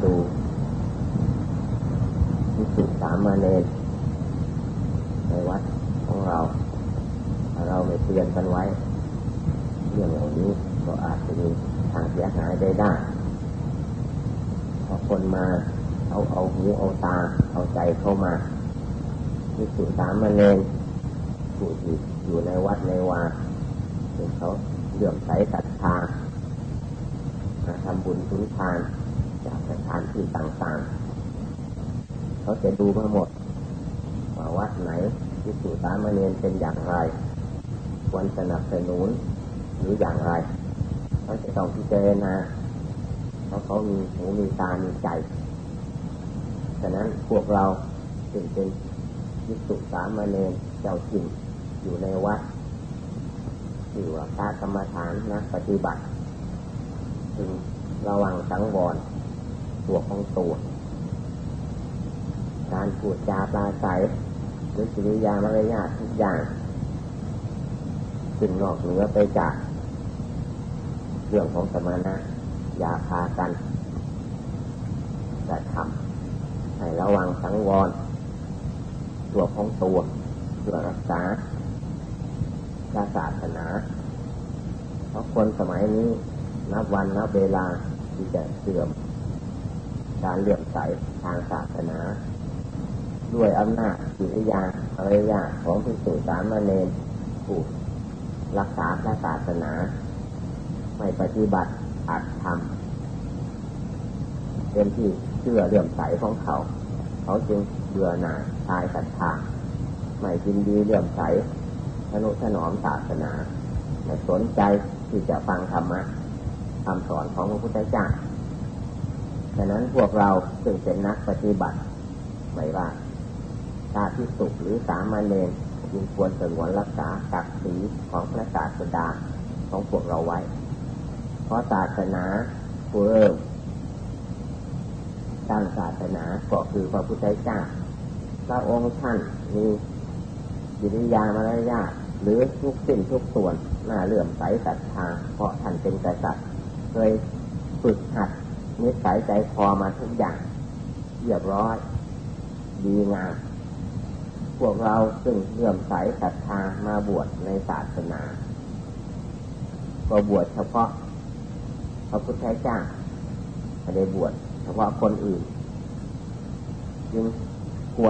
ดูภิกษุสามเณรในวัดของเราถ้าเราไม่เตือนกันไว้เรื่องเหล่านี้ก็อาจจะมีทางเสียหายได้พอคนมาเอาหูเอาตาเอาใจเข้ามาภิกษุสามเณรผู้ที่อยู่ในวัดในวาเขาเลื่อมใสศรัทธาทำบุญสุนทานจากสถานที่ต่างๆเขาจะดูมาหมดว่าวัดไหนภิกษุสามเณรเป็นอย่างไรควรสนับสนุนหรืออย่างไรเขาจะต้องพิจารณาเพราะเขามีหูมีตามีใจฉะนั้นพวกเราจึงเป็นภิกษุสามเณรเจ้าถิ่นอยู่ในวัดที่ว่าพระกรรมฐานนักปฏิบัติจึงระวังสังวรตัวของตัวการพูดจาปราศัยหรือกิริยามารยาททุกอย่างซึ่งนอกเหนือไปจากเรื่องของสมณะอย่าพากันแต่ทำให้ระวังสังวรตัวของตัวเพื่อรักษาศาสนาเพราะคนสมัยนี้นับวันนับเวลาที่จะเสื่อมการเลื่อมใสทางศาสนาด้วยอำนาจกิริยามารยาทของภิกษุสามเณรผู้รักษาศาสนาไม่ปฏิบัติอาจทำเป็นที่เชื่อเลื่อมใสของเขาจึงเบื่อหน่ายคลายศรัทธาไม่ยินดีเลื่อมใสทนุถนอมศาสนาไม่สนใจที่จะฟังธรรมะคำสอนของพระพุทธเจ้าฉะนั้นพวกเราซึ่งเป็นนักปฏิบัติไม่ว่าชาติภิกษุหรือสามเณรจึงควรสงวนรักษาศักดิ์ศรีของพระศาสดาของพวกเราไว้เพราะศาสนาผู้เริ่มตั้งศาสนาก็คือพระพุทธเจ้าพระองค์ท่านมีกิริยามารยาทหรือทุกสิ่งทุกส่วนน่าเลื่อมใสศรัทธาเพราะท่านเป็นกษัตริย์เคยฝึกหัดนิสัยใจคอมาทุกอย่างเรียบร้อยดีงามพวกเราซึ่งเลื่อมใสศรัทธามาบวชในศาสนาก็บวชเฉพาะพระพุทธเจ้าไม่ได้บวชเฉพาะคนอื่นจึงควร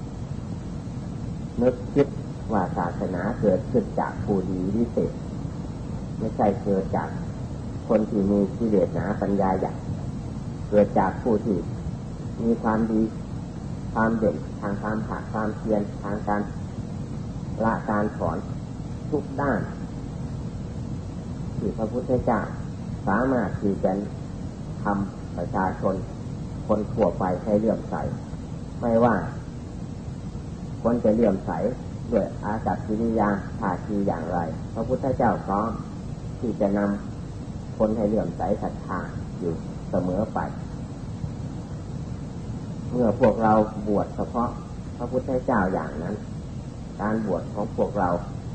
นึกคิดว่าศาสนาเกิดขึ้นจากผู้ดีวิเศษไม่ใช่เกิดจากคนที่มีกิเลสหนาปัญญาหยาบเกิดจากผู้ที่มีความดีความเด่นทางความผาดความเพียรทางการละการสอนทุกด้านที่พระพุทธเจ้าสามารถที่จะทำประชาชนคนทั่วไปให้เลื่อมใสไม่ว่าคนจะเลื่อมใสด้วยอากัปกิริยาท่าทีอย่างไรพระพุทธเจ้าพร้อมที่จะนำคนให้เลื่อมใสศรัทธาอยู่เสมอไปเมื่อพวกเราบวชเฉพาะพระพุทธเจ้าอย่างนั้นการบวชของพวกเรา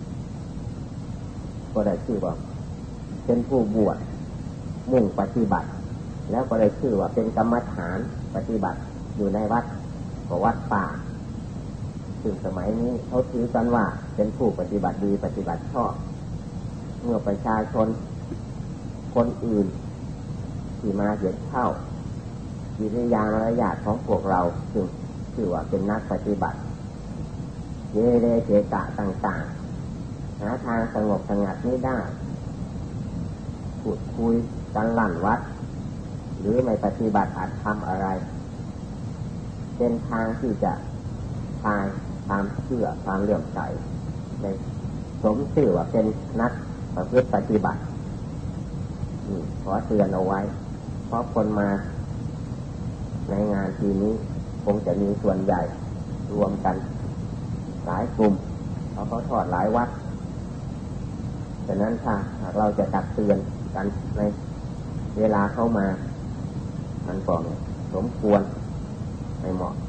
ก็ได้ชื่อว่าเป็นผู้บวชมุ่งปฏิบัติแล้วก็ได้ชื่อว่าเป็นกรรมฐานปฏิบัติอยู่ในวัดกับวัดป่าซึ่งสมัยนี้เขาถือกันว่าเป็นผู้ปฏิบัติดีปฏิบัติชอบเมื่อประชาชนคนอื่นที่มาเห็นเข้ากิริยามารยาทของพวกเราซึ่งถือว่าเป็นนักปฏิบัติเยเรเจกะต่างๆหาทางสงบสงัดไม่ได้พูดคุยกันลั่นวัดหรือไม่ปฏิบัติอาจทำอะไรเป็นทางที่จะทางความเชื่อความเลื่อมใสในสมชื่อว่าเป็นนักประพฤติปฏิบัติขอเตือนเอาไว้เพราะคนมาในงานทีนี้คงจะมีส่วนใหญ่รวมกันหลายกลุ่มเขาทอดหลายวัดฉะนั้นถ้าเราจะตักเตือนกันในเวลาเข้ามามันก็สมควรไม่เหมาะ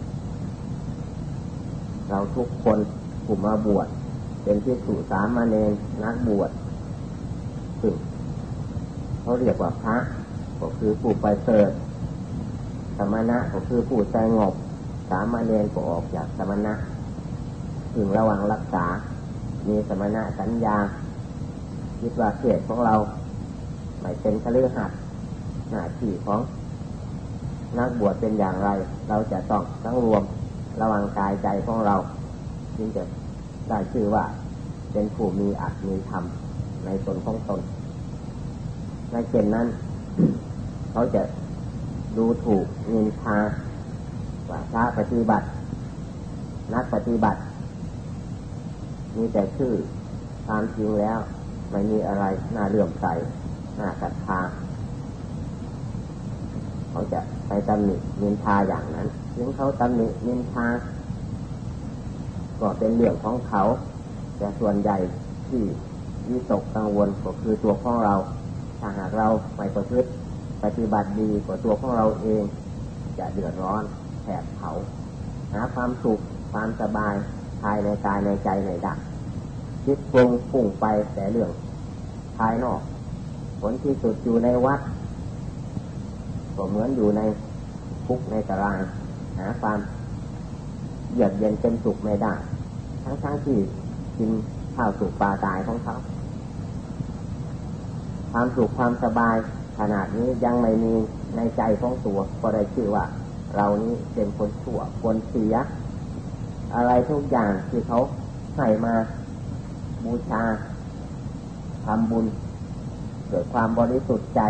เราทุกคนผู้มาบวชเป็นภิกษุสามเณรนักบวชซึ่งเขาเรียกว่าพระก็คือผู้ประเสริฐศมณะก็คือผู้สงบสามเณรก็ออกจากสมณะถึงระวังรักษามีสมณะสัญญาคิดว่าเขตของเราไม่เป็นคฤหัสถ์หน้าที่ของนักบวชเป็นอย่างไรเราจะต้องทั้งรวมระวังกายใจของเราจึงจะได้ชื่อว่าเป็นผู้มีอัตมีธรรมในตนของตนในเช่นนั้น เขาจะดูถูกนินทาว่าพระปฏิบัตินักปฏิบัติมีแต่ชื่อตามจริงแล้วไม่มีอะไรน่าเลื่อมใสน่าศรัทธาเขาจะไปตำหนินินทาอย่างนั้นถึงเขาตำหนินินทาก็เป็นเรื่องของเขาแต่ส่วนใหญ่ที่วิตกกังวลก็คือตัวของเราถ้าหากเราไม่ประพฤติปฏิบัติดีกว่าตัวของเราเองจะเดือดร้อนแผดเผาหาความสุขความสบายภายในกายในใจในดักคิดปรุงพุ่งไปแต่เรื่องภายนอกผลที่สุดอยู่ในวัดก็เหมือนอยู่ในคุกในตารางหาความเยือกเย็นเป็นสุขไม่ได้ทั้งที่กินข้าวสุกปลาตายของเขาความสุขความสบายขนาดนี้ยังไม่มีในใจของตัวก็ได้ชื่อว่าเรานี้เป็นคนชั่วคนเสียอะไรทุกอย่างที่เขาให้มาบูชาทำบุญเกิดความบริสุทธิ์ใจ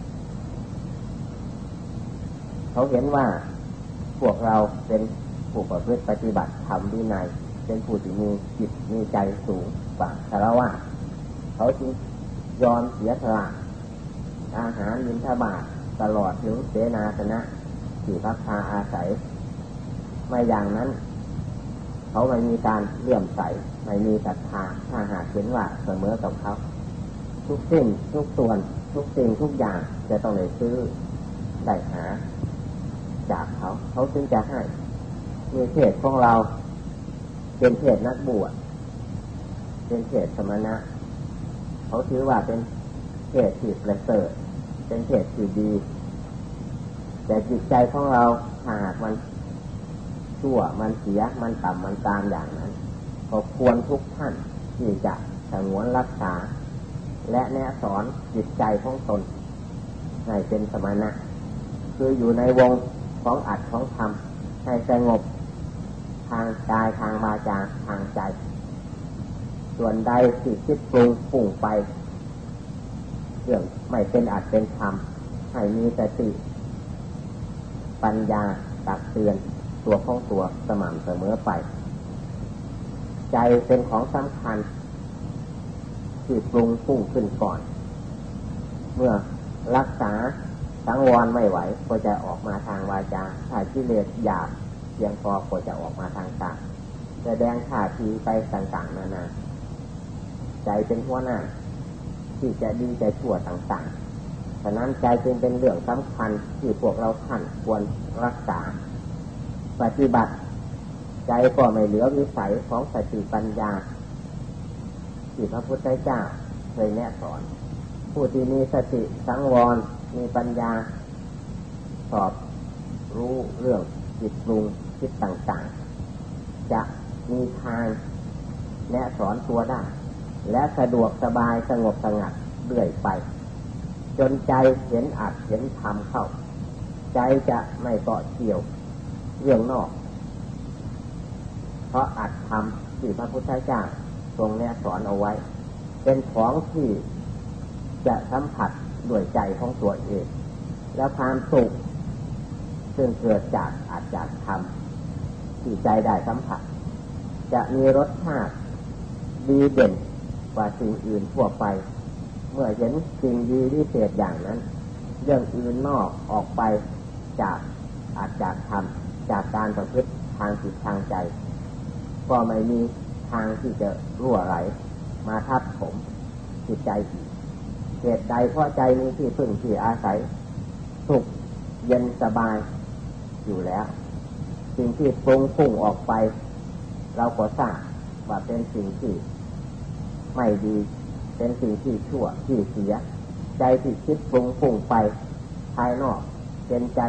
เขาเห็นว่าพวกเราเป็นผู้ประพฤติปฏิบัติธรรมวินัยเป็นผู้ที่มีจิตมีใจสูงกว่าคฤหัสถ์เขาจึงยอมเสียสละอาหารบิณฑบาตตลอดถึงเสนาสนะที่พักพาอาศัยไม่อย่างนั้นเขาไม่มีการเลื่อมใสไม่มีศรัทธาถ้าหากเห็นว่าเสมอกับเขาทุกสิ่งทุกส่วนทุกสิ่งทุกอย่างจะต้องได้ซื้อได้หาจากเขาจึงจะให้มีเพศของเราเป็นเพศนักบวชเป็นเพศสมณะเขาถือว่าเป็นเพศที่ประเสริฐเป็นเพศที่ดีแต่จิตใจของเราหากมันชั่วมันเสียมันต่ำมันตามอย่างนั้นก็ควรทุกท่านที่จะสงวนรักษาและแนะสอนจิตใจของตนให้เป็นสมณะคืออยู่ในวงของอัตของธรรมให้สงบทางกายทางวาจาทางใจส่วนใดที่คิดปรุงปุ่งไปเรื่องไม่เป็นอัตเป็นธรรมให้มีสติปัญญาตักเตือนตัวของตัวสม่ำเสมอไปใจเป็นของสำคัญที่ปรุงปุ่งขึ้นก่อนเมื่อรักษาสังวรไม่ไหวก็จะออกมาทางวาจาถ้ากิเลสหยาบเพียงพอก็จะออกมาทางตาแสดงท่าทีไปต่างๆนานาใจเป็นหัวหน้าที่จะดีจะชั่วต่างๆฉะนั้นใจจึงเป็นเรื่องสำคัญที่พวกเราท่านควรรักษาปฏิบัติใจก็ไม่เหลือวิสัยของสติปัญญาที่พระพุทธเจ้าเคยแนะสอนผู้ที่มีสติสังวรมีปัญญาสอบรู้เรื่องจิตปรุงคิดต่างๆจะมีทางแนะสอนตัวได้และสะดวกสบายสงบสงัดเรื่อยไปจนใจเห็นอัตเห็นธรรมเข้าใจจะไม่เกาะเกี่ยวเรื่องนอกเพราะอัตธรรมที่พระพุทธเจ้าทรงแนะสอนเอาไว้เป็นของที่จะสัมผัสด้วยใจของตัวเองและความสุขซึ่งเกิดจากอัตจากธรรมที่ใจได้สัมผัสจะมีรสชาติดีเด่นกว่าสิ่งอื่นทั่วไปเมื่อเห็นสิ่งดีที่เศษอย่างนั้นเรื่องอื่นนอกออกไปจากอัตจากธรรมจากการประพฤติทางจิตทางใจก็ไม่มีทางที่จะรั่วไหลมาทับถมจิตใจอีกเหตุใดเพราะใจมีที่พึ่งที่อาศัยสุขเย็นสบายอยู่แล้วสิ่งที่ปรุงพุ่งออกไปเราก็ทราบว่าเป็นสิ่งที่ไม่ดีเป็นสิ่งที่ชั่วที่เสียใจที่คิดปรุงพุ่งไปภายนอกเป็นใจ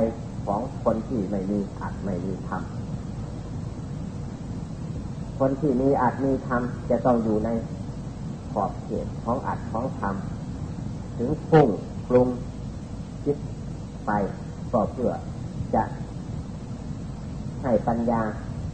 ของคนที่ไม่มีอัตไม่มีธรรมคนที่มีอัตมีธรรมจะต้องอยู่ในขอบเขตของอัตของธรรมถึงปรุงคิดไปก็เพื่อจะให้ปัญญา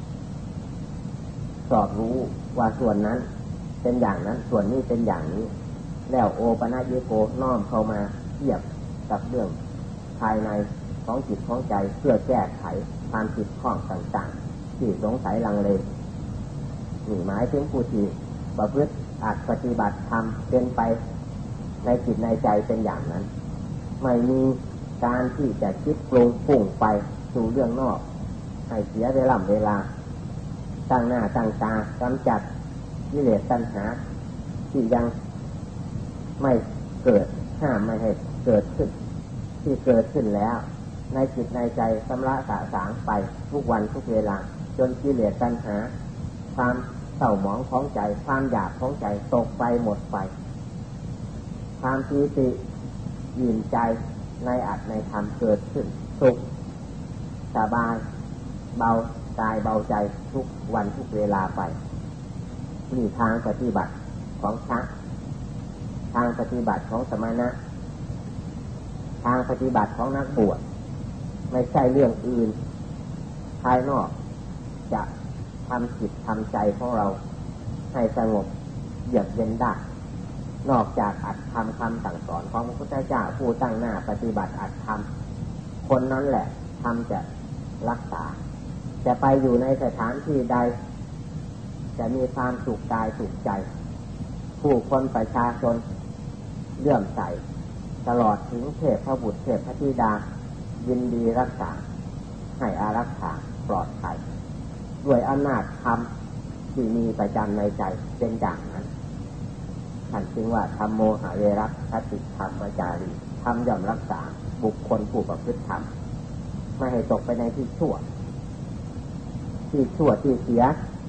สอบรู้ว่าส่วนนั้นเป็นอย่างนั้นส่วนนี้เป็นอย่างนี้แล้วโอปนัญิโกน้อมเข้ามาเทียบกับเรื่องภายในของจิตของใจเพื่อแก้ไขความผิดข้องต่างๆที่สงสัยลังเลนี่หมายถึงผู้ที่ประพฤติอาจปฏิบัติธรรมเป็นไปในจิตในใจเป็นอย่างนั้นไม่มีการที่จะคิดปรุงปุ่งไปสู่เรื่องนอกให้เสียเวลาตั้งหน้าตั้งตากำจัดกิเลสตัณหาที่ยังไม่เกิดห้ามไม่ให้เกิดขึ้นที่เกิดขึ้นแล้วในจิตในใจชำระสะสางไปทุกวันทุกเวลาจนกิเลสตัณหาความเศร้าหมองของใจความอยากของใจตกไปหมดไปความปีติอิ่มใจในอัตในธรรมเกิดขึ้นสุขสบายเบากายเบาใจทุกวันทุกเวลาไปนี่ทางปฏิบัติของพระทางปฏิบัติของสมณะทางปฏิบัติของนักบวชไม่ใช่เรื่องอื่นภายนอกจะทำจิตทำใจของเราให้สงบเยือกเย็นได้นอกจากอัตธรรมคำสั่งสอนของพระพุทธเจ้าผู้ตั้งหน้าปฏิบัติอัตธรรมคนนั้นแหละธรรมจะรักษาจะไปอยู่ในสถานที่ใดจะมีความสุขกายสุขใจผู้คนประชาชนเลื่อมใสตลอดถึงเทพบุตรเทพธิดายินดีรักษาให้อารักขาปลอดภัยด้วยอำนาจธรรมที่มีประจำในใจเป็นอย่างนั้นท่านจึงว่าธัมโมหะเวรัคติธรรมจารีธรรมย่อมรักษาบุคคลผู้ประพฤติธรรมไม่ให้ตกไปในที่ชั่วที่เสีย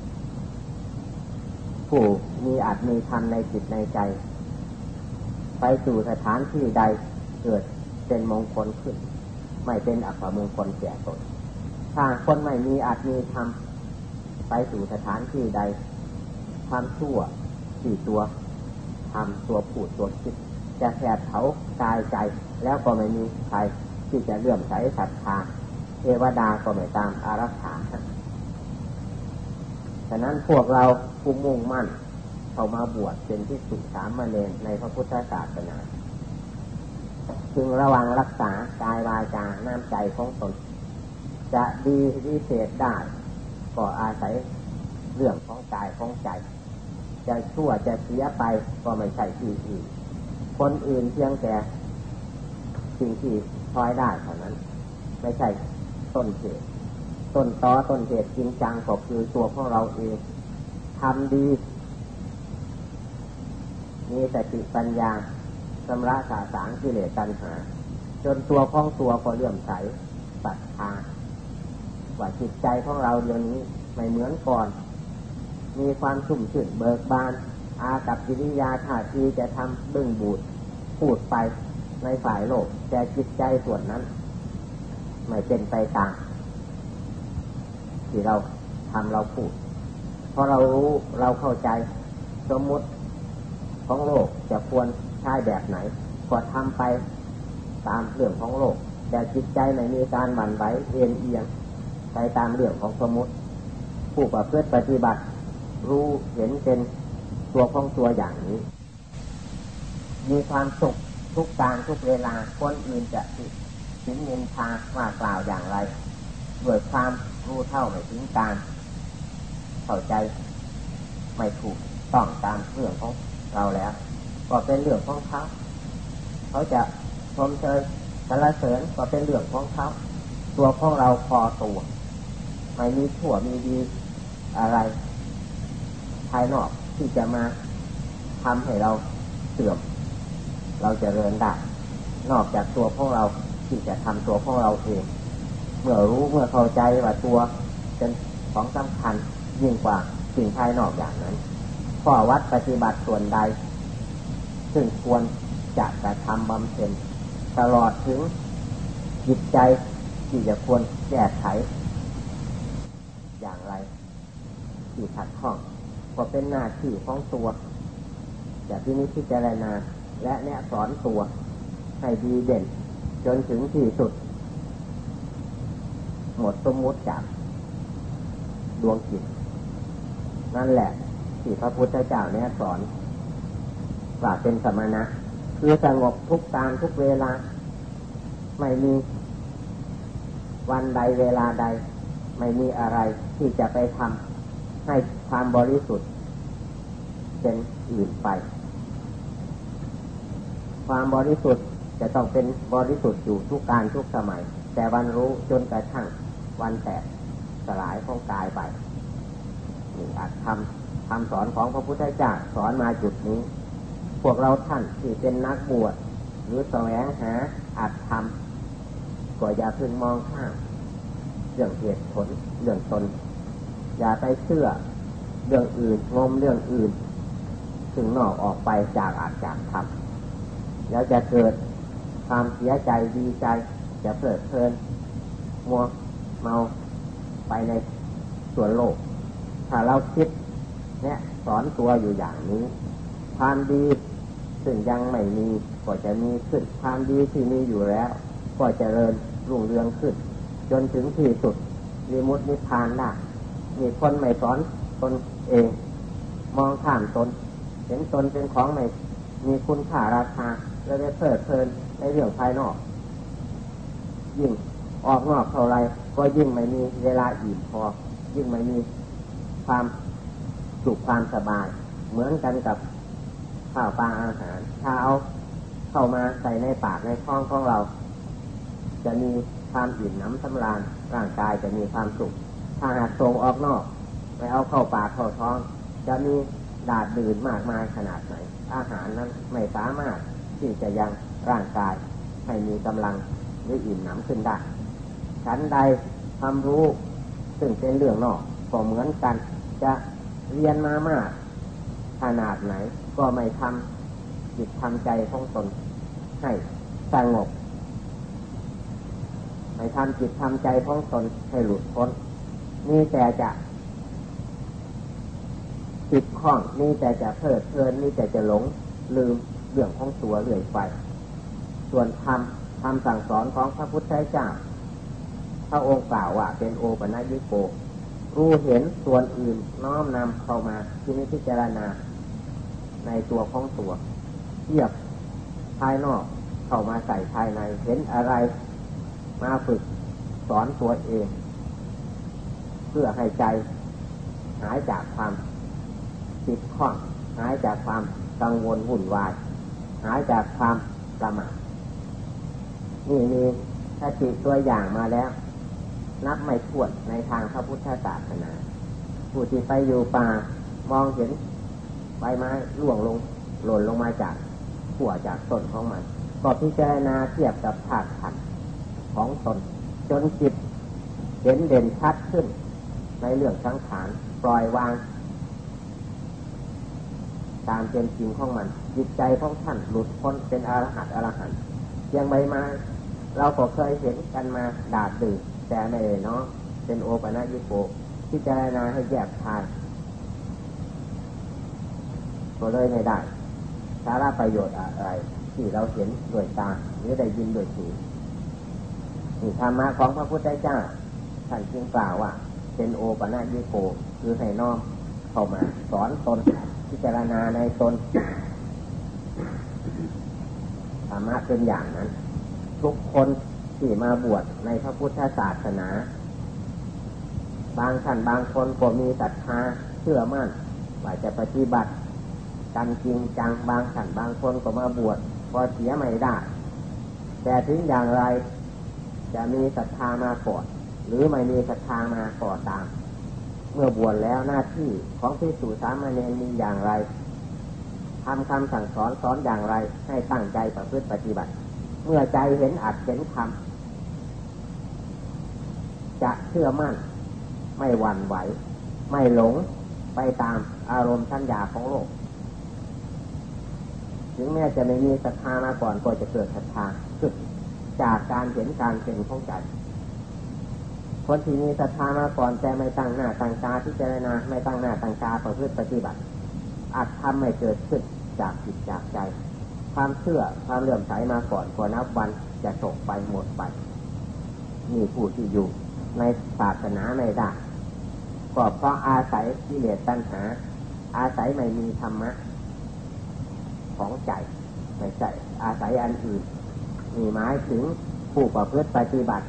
ผู้มีอาจมีธรรมในจิตในใจไปสู่สถานที่ใดเกิดเป็นมงคลขึ้นไม่เป็นอัปมงคลแก่ตนถ้าคนไม่มีอาจมีธรรมไปสู่สถานที่ใดความชั่วที่ตัวทำตัวพูดตัวคิดจะแผดเผากายใจแล้วก็ไม่มีใครที่จะเลื่อมใสศรัทธาเทวดาก็ไม่ตามอารักขาฉะนั้นพวกเราผู้มุ่งมั่นเข้ามาบวชเป็นภิกษุสามเณรในพระพุทธศาสนาจึงระวังรักษากายวาจาน้ำใจของตนจะดีวิเศษได้ก็อาศัยเรื่องของกายของใจจะชั่วจะเสียไปก็ไม่ใช่ที่อื่นคนอื่นเพียงแต่สิ่งที่พลอยได้เท่านั้นไม่ใช่ต้นเหตุต้นตอต้นเหตุจริงจังก็คือตัวของเราเองทำดีมีสติปัญญาชำระสาสางกิเลสตัณหาจนตัวของตัวก็เลื่อมใสศรัทธาว่าจิตใจของเราเดี๋ยวนี้ไม่เหมือนก่อนมีความชุ่มชื่นเบิกบานอากับกิริยาท่าทีจะทำบึ้งบูดพูดไปในฝ่ายโลกแต่จิตใจส่วนนั้นไม่เป็นไปตามที่เราทำเราพูดเพราะเรารู้เราเข้าใจสมมุติของโลกจะควรใช้แบบไหนก็ทำไปตามเรื่องของโลกแต่จิตใจไม่มีการหวั่นไหวเอียงเอียงไปตามเรื่องของสมมุติผู้ประพฤติปฏิบัติรู้เห็นเป็นตัวของตัวอย่างนี้มีความสุขทุกการทุกเวลาคนอื่นจะถึงนินทาว่ากล่าวอย่างไรด้วยความรู้เท่าไม่ถึงการเข้าใจไม่ถูกต้องตามเรื่องของเราแล้วก็เป็นเรื่องของเขาจะชมเชยสรรเสริญก็เป็นเรื่องของเขาตัวของเราพอตัวไม่มีชั่วมีดีอะไรภายนอกที่จะมาทำให้เราเสื่อมเราจะเจริญได้นอกจากตัวของเราที่จะทำตัวของเราเองเมื่อรู้เมื่อเข้าใจว่าตัวเป็นของสำคัญยิ่งกว่าสิ่งภายนอกอย่างนั้นข้อวัดปฏิบัติส่วนใดซึ่งควรจะกระทำบำเพ็ญตลอดถึงจิตใจที่จะควรแก้ไขอย่างไรที่ขัดข้องก็เป็นหน้าที่ของตัวจะพินิจพิจารณาและแนะสอนตัวให้ดีเด่นจนถึงที่สุดหมดสมมุติจากดวงจิตนั่นแหละที่พระพุทธเจ้าเนี่ยสอนว่าเป็นสมณะคือสงบทุกการทุกเวลาไม่มีวันใดเวลาใดไม่มีอะไรที่จะไปทำให้ความบริสุทธิ์เป็นอื่นไปความบริสุทธิ์จะต้องเป็นบริสุทธิ์อยู่ทุกการทุกสมัยแต่วันรู้จนกระทั่งวันแตกสลายของกายไปนี่อาจคำสอนของพระพุทธเจ้าสอนมาจุดนี้พวกเราท่านที่เป็นนักบวชหรือแสวงหาอาจทำก็อย่าพึงมองข้ามเรื่องเหตุผลเรื่องตนอย่าไปเชื่อเรื่องอื่นงมเรื่องอื่นถึงนอกออกไปจากอาจจากธรรมแล้วจะเกิดความเสียใจดีใจจะเพลิดเพลินมัวเมาไปในส่วนโลกถ้าเราคิดเนี่ยสอนตัวอยู่อย่างนี้ความดีซึ่งยังไม่มีก็จะมีขึ้นความดีที่มีอยู่แล้วก็จะเจริญรุ่งเรืองขึ้นจนถึงที่สุดวิมุตตินิพพานได้มีคนไม่สอนตนเองมองข้ามตนเห็นตนเป็นของไม่มีคุณค่าราคาแล้วได้เพลิดเพลินในเรื่องภายนอกยิ่งออกนอกเท่าไรก็ยิ่งไม่มีเวลาอิ่มพอยิ่งไม่มีความสุขความสบายเหมือนกันกับข้าวปลาอาหารถ้าเอาเข้ามาใส่ในปากในท้องของเราจะมีความอิ่มหนำสำราญร่างกายจะมีความสุขถ้าหากส่งออกนอกไปเอาเข้าปากเข้าท้องจะมีดาดดื่นมากมายขนาดไหนอาหารนั้นไม่สามารถที่จะยังร่างกายให้มีกำลังหรืออิ่มหนำขึ้นได้ฉันใดความรู้ซึ่งเป็นเรื่องนอกก็เหมือนกันจะเรียนมามากขนาดไหนก็ไม่ทำจิตทำใจของตนให้สงบไม่ทำจิตทำใจของตนให้หลุดพ้นนี่แต่จะติดข้องนี่แต่จะเพลิดเพลินนี่แต่จะหลงลืมเรื่องของตัวเรื่อยไปส่วนคำสั่งสอนของพระพุทธเจ้าพระองค์กล่าวว่าเป็นโอปัญญิโกรู้เห็นส่วนอื่นน้อมนำเข้ามาที่นิพพานาในตัวของตัวเทียบภายนอกเข้ามาใส่ภายในเห็นอะไรมาฝึกสอนตัวเองเพื่อให้ใจหายจากความติดข้องหายจากความกังวลวุ่นวายหายจากความประมาทนี่มีคติตัวอย่างมาแล้วนับไม่ถ้วนในทางพระพุทธศาสนาผู้ที่ไปอยู่ป่ามองเห็นใบไม้ร่วงลงหล่นลงมาจากขั้วจากต้นของมันก็พิจารณาเทียบกับธาตุขันธ์ของตนจนจิตเห็นเด่นชัดขึ้นในเรื่องสังขารปล่อยวางตามเป็นจริงของมันจิตใจของท่านหลุดพ้นเป็นอรหันต์เพียงใบไม้เราก็เคยเห็นกันมาดาดดื่นแต่ไม่ได้เนาะเป็นโอปัญญิโกพิจารณาให้แยกทางก็เลยไม่ได้สาระประโยชน์อะไรที่เราเห็นด้วยตาหรือได้ยินด้วยหูนี่ธรรมะของพระพุทธเจ้าท่านจึงกล่าวว่าเป็นโอปัญญิโกคือให้น้อมเข้ามาสอนตนพิจารณาในตนธรรมะเป็นอย่างนั้นทุกคนที่มาบวชในพระพุทธศาสนาบางท่านบางคนก็มีศรัทธาเชื่อมั่นว่าจะปฏิบัติกันจริงจังบางท่านบางคนก็มาบวชพอเสียไม่ได้แต่ถึงอย่างไรจะมีศรัทธามาก่อนหรือไม่มีศรัทธามาก่อนตามเมื่อบวชแล้วหน้าที่ของภิกษุสามเณรมีอย่างไรทำคำสั่งสอนอย่างไรให้ตั้งใจประพฤติปฏิบัติเมื่อใจเห็นอัตเห็นธรรมจะเชื่อมั่นไม่หวั่นไหวไม่หลงไปตามอารมณ์สัญญาของโลกถึงแม้จะไม่มีศรัทธามาก่อนก็จะเกิดศรัทธาขึ้นจากการเห็นการเป็นของใจคนที่มีศรัทธามาก่อนแต่ไม่ตั้งหน้าตั้งตาพิจารณาไม่ตั้งหน้าตั้งตาประพฤติปฏิบัติอาจทำไม่เกิดขึ้นจากจิตจากใจความเชื่อความเลื่อมใสมาก่อนนับวันจะตกไปหมดไปมีผู้ที่อยู่ในศาสนาไม่ได้ก็เพราะอาศัยกิเลสตัณหาอาศัยไม่มีธรรมะของใจไม่ใช่อาศัยอันอื่นมีหมายถึงผู้ประพฤติปฏิบัติ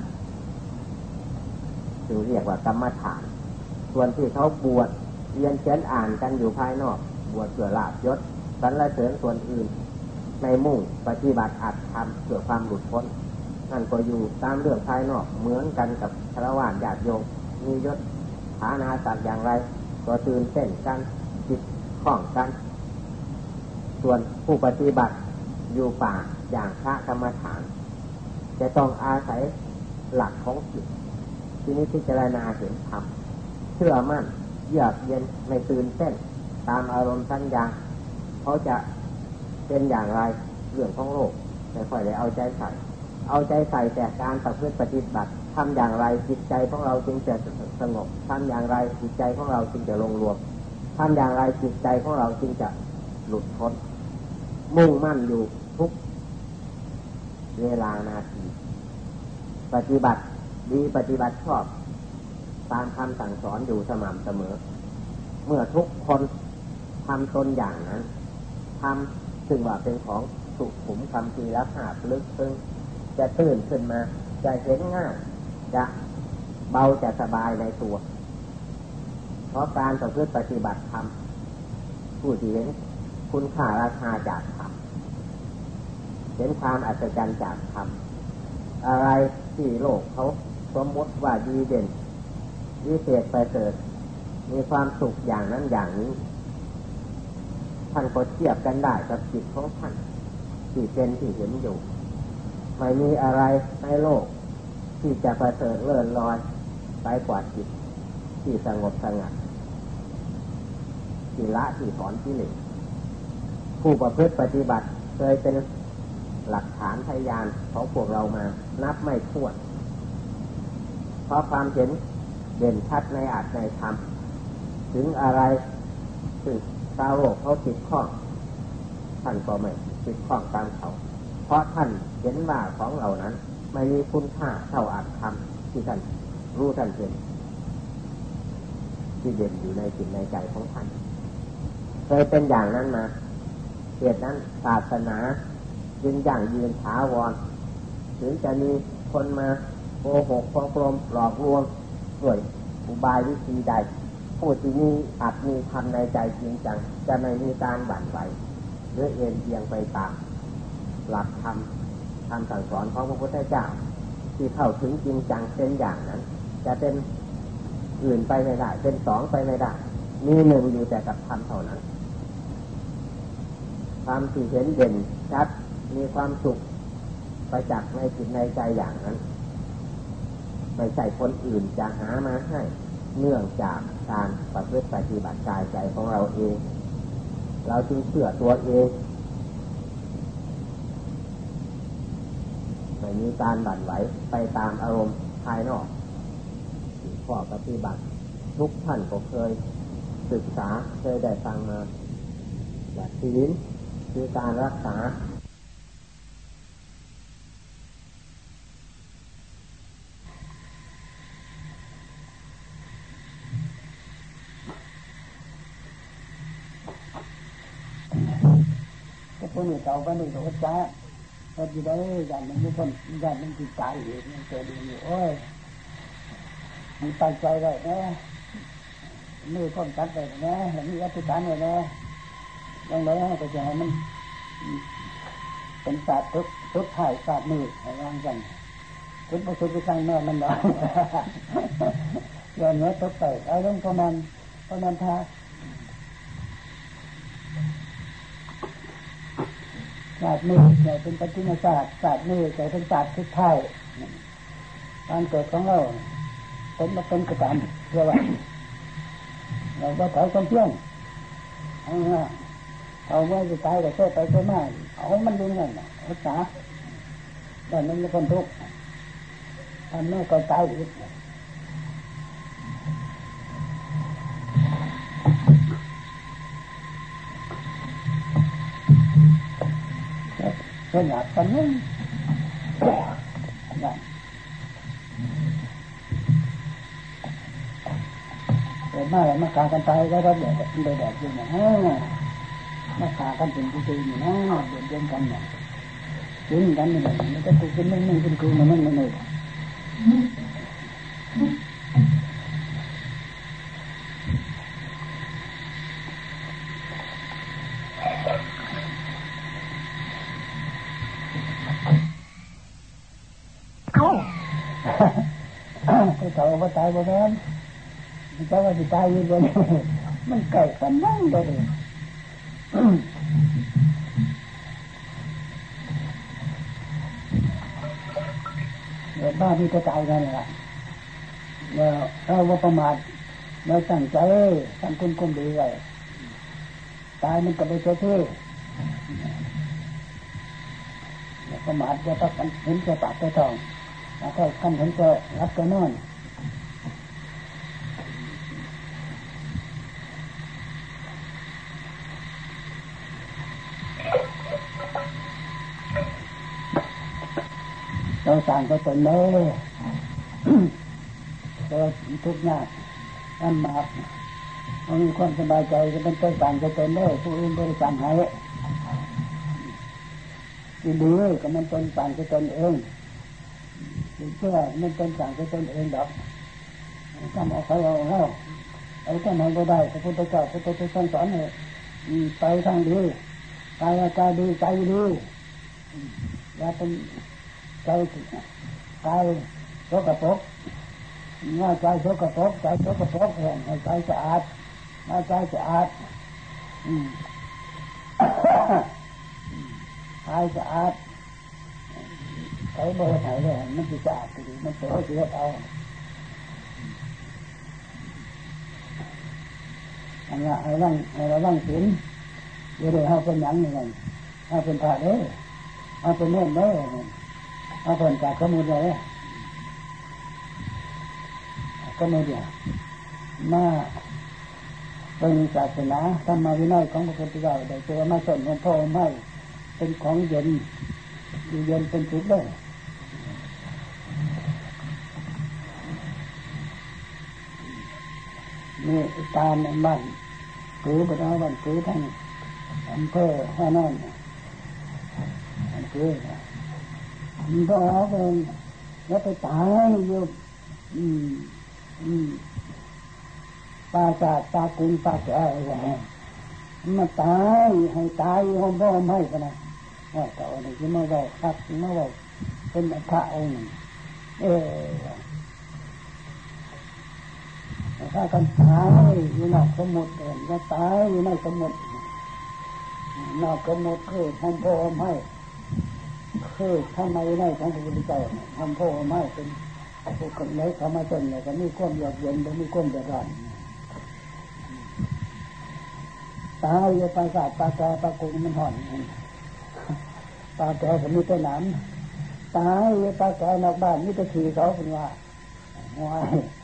จึงเรียกว่ากรรมฐานส่วนที่เขาบวชเรียนเขียนอ่านกันอยู่ภายนอกบวชเพื่อลาภยศสรรเสริญส่วนอื่นในมุ่งปฏิบัติอัตธรรมเพื่อความหลุดพ้นนั่นก็อยู่ตามเรื่องภายนอกเหมือนกันกับฆราวาสญาติโยมมียศฐานะศักดิ์อย่างไรก็ตื่นเต้นกันจิตคล่องกันส่วนผู้ปฏิบัติอยู่ป่าอย่างพระกรรมฐานจะต้องอาศัยหลักของจิตที่นี้พิจารณาเห็นธรรมเชื่อมั่นเยือกเย็นไม่ตื่นเต้นตามอารมณ์สัญญาเขาจะเป็นอย่างไรเรื่องของโลกไม่ค่อยได้เอาใจใส่แต่การประพฤติปฏิบัติทำอย่างไรจิตใจของเราจึงจะสงบทำอย่างไรจิตใจของเราจึงจะลงรวมทำอย่างไรจิตใจของเราจึงจะหลุดพ้นมุ่งมั่นอยู่ทุกเวลานาทีปฏิบัติดีปฏิบัติชอบตามคำสั่งสอนอยู่สม่ำเสมอเมื่อทุกคนทำตนอย่างนั้นทำซึ่งว่าเป็นของสุขุมคำพีและภาพลึกซึ้งจะตื่นขึ้นมาจะเห็นง่ายจะเบาจะสบายในตัวเพราะการประพฤติปฏิบัติธรรมผู้ที่เห็นคุณค่าราคาจากธรรมเห็นความอัศจรรย์จากธรรมอะไรที่โลกเขาสมมติว่าดีเด่นวิเศษประเสริฐมีความสุขอย่างนั้นอย่างนี้ท่านก็เทียบกันได้กับจิตของท่านที่เป็นที่เห็นอยู่ไม่มีอะไรในโลกที่จะประเสริฐเลิศลอยไปกว่าจิตที่สงบสงัดที่ละที่ถอนกิเลสผู้ประพฤติปฏิบัติเคยเป็นหลักฐานพยานของพวกเรามานับไม่ถ้วนเพราะความเห็นเด่นชัดในอาจในธรรมถึงอะไรซึ่งชาวโลกเขาติดข้องท่านก็ไม่ติดข้องตามเขาเพราะท่านเห็นว่าของเหล่านั้นไม่มีคุณค่าเท่าอาจธรรมที่ท่านรู้ท่านเห็นที่เด่นอยู่ในจิตในใจของท่านเคยเป็นอย่างนั้นมาเหตุนั้นศาสนาจึงยั่งยืนถาวรถึงจะมีคนมาโกหกกลมหลอกลวงด้วยอุบายวิธีใดผู้ที่มีอาจมีธรรมในใจจริงจังจะไม่มีการบั่นไหวหรือเอ็นเอียงไปตามหลักธรรมคำสั่งสอนของพระพุทธเจ้าที่เข้าถึงจริงจังเป็นอย่างนั้นจะเป็นอื่นไปไม่ได้เป็นสองไปไม่ได้มีหนึ่งอยู่แต่กับธรรมเท่านั้นความที่เห็นเด่นชัดมีความสุขประจักษ์ในจิตในใจอย่างนั้นไม่ใช่คนอื่นจะหามาให้เนื่องจากการประพฤติปฏิบัติกายใจของเราเองเราจึงเชื่อตัวเองไม่มีการบั่นไหวไปตามอารมณ์ภายนอกข้อปฏิบัติทุกท่านก็เคยศึกษาเคยได้ฟังมาแบบศีลคือการรักษาพวกนี้เขาก็นี่เขาจ้าพอดีได้อย่างมันไม่คนอย่างมันจิตใจอยู่มันเกิดอยู่โอ้ยมันตั้งใจไว้นะมือคนตัดไปนะแล้วมีวัตถุการไว้นะยังไงก็จะให้มันเป็นศาสตร์ทุกถ่ายศาสตร์มือให้วางกันคุณประสุทธิ์ไปสร้างแม่มันหน่อยย้อนเนื้อทุกไปเอาเรื่องประมาณท่าศาสตร์มือใหญ่เป็นปฏิมาศาสตร์มือใหญ่เป็นศาสตร์ทุกท้ายการเกิดของเราเป็นมาเป็นกระตันเพื่อว่าเราก็ถอยความเพียรเอาไว้จะตายแต่เชื่อไปเชื่อมาเอามันดูเงินรักษาแต่มันไม่คนทุกข์ทำแม่ก็ตายอีกส่วนหยาบกันนึงเกิดมาแล้วมาขากันตายก็รับแดดอยู่นะมาขากันเป็นจริงๆอยู่นะเดินกันเนี่ยกินกันนี่แหละมันจะกูกินนึ่งกินกูมันเลยเขาเต่าว่าตายบ่แม่นเจ้าว่าสิตายอยู่บ่เนี่ยมันไก่กันนั่งเลยเดี๋ยวบ้าที่จะตายกันแหละเราว่าประมาทเราตั้งใจทำคุณคนดีไว้ตายมันก็ไปเจอที่ประมาทจะต้องเห็นจะปากจะทองแล้วก็ขั้นเห็นจะรับจะนอนเราสั่งก็ตนเลยเราทุกข์ยากลำบากเรามีความสบายใจจะเป็นต้นสั่งก็ตนเลยผู้อื่นบริสั่งให้ดีๆก็มันต้นสั่งก็ตนเองเชื่อมันต้นสั่งก็ตนเองดอกทำเอาใครเอาเอาท่านไหนก็ได้พระพุทธเจ้าพระพุทธเจ้าสอนให้ไปทางดีกายใจดีใจดีอย่าเป็นใจกายโสกปรกง่ายใจโสกปรกใจโสกปรกแห่งใจสะอาดง่ายใจสะอาดกายสะอาดใจบริสุทธิ์เลยมันจะสะอาดดีมันเสียเสียเอาอันนี้ไอ้ร่างศีลเดี๋ยวเขาเป็นหยังยังไงเขาเป็นพระเด้อเขาเป็นเน่นเด้อเขาเป็นจากข้อมูลเลยก็ไม่เดียวมาเป็นศาสนาธรรมวินัยของพระพุทธเจ้าได้ตัวมาส่วนของพ่อไม่เป็นของเย็นอยู่เย็นเป็นสุดเลยนี่ตามบ้านคือบ้านบ้านคือทั้งอำเภอห้านอนคือมันต้องเอาไปแล้วไปตายอยู่ปาศาสปากุลปาแก่อะไรมาตายให้ตายห้องพ่อไม่กันนะว่าเก่าเนี่ยที่มาบอกครับมาบอกเป็นพระองค์ถ้ากันตายอยู่นอกสมุทรก็ตายอยู่ในสมุทรนอกสมุทรคือห้องพ่อไม่คือทำไมในของพระพุทธเจ้าห้องพ่อไม่เป็นผู้คนไหนเขามาจนเลยก็มีความหยาบเย็นมีความเดือดร้อนตายอยู่ปราสาทปราแกปรากุลมันห่อนปราแกก็มีแต่หนามตายอยู่ปราแกนอกบ้านมีแต่ขี่เขาเป็นว่า